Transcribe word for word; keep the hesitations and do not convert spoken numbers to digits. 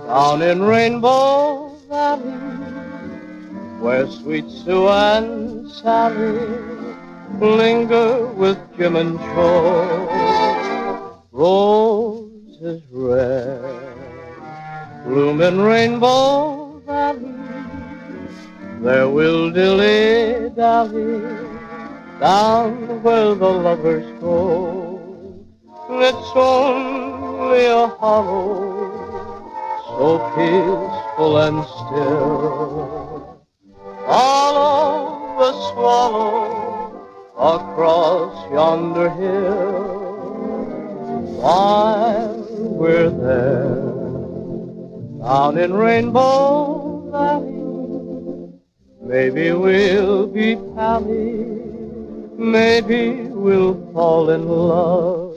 Down in Rainbow Valley, where sweet Sue and Sally linger with Jim and Joe. Roses red bloom in Rainbow Valley, there will dilly-dally down where the lovers go. It's only a hollow so peaceful and still. Follow the swallow across yonder hill. While we're there, down in Rainbow Valley, maybe we'll be pally, maybe we'll fall in love.